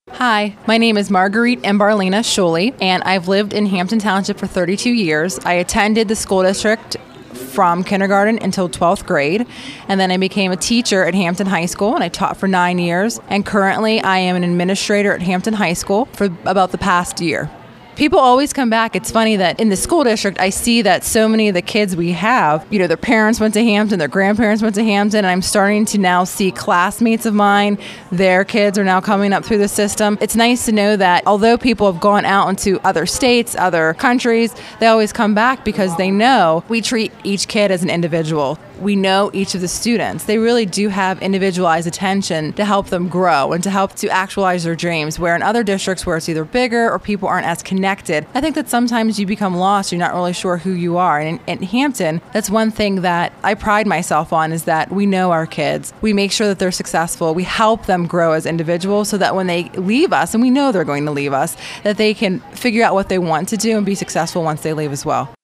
Hi, my name is Marguerite Barlina Schuley, and I've lived in Hampton Township for 32 years. I attended the school district from kindergarten until 12th grade, and then I became a teacher at Hampton High School, and I taught for 9 years, and currently I am an administrator at Hampton High School for about the past year. People always come back. It's funny that in the school district, I see that so many of the kids we have, their parents went to Hampton, their grandparents went to Hampton, and I'm starting to now see classmates of mine, their kids are now coming up through the system. It's nice to know that although people have gone out into other states, other countries, they always come back because they know we treat each kid as an individual. We know each of the students. They really do have individualized attention to help them grow and to help to actualize their dreams, where in other districts where it's either bigger or people aren't as connected, I think that sometimes you become lost. You're not really sure who you are. And in Hampton, that's one thing that I pride myself on, is that we know our kids. We make sure that they're successful. We help them grow as individuals so that when they leave us, and we know they're going to leave us, that they can figure out what they want to do and be successful once they leave as well.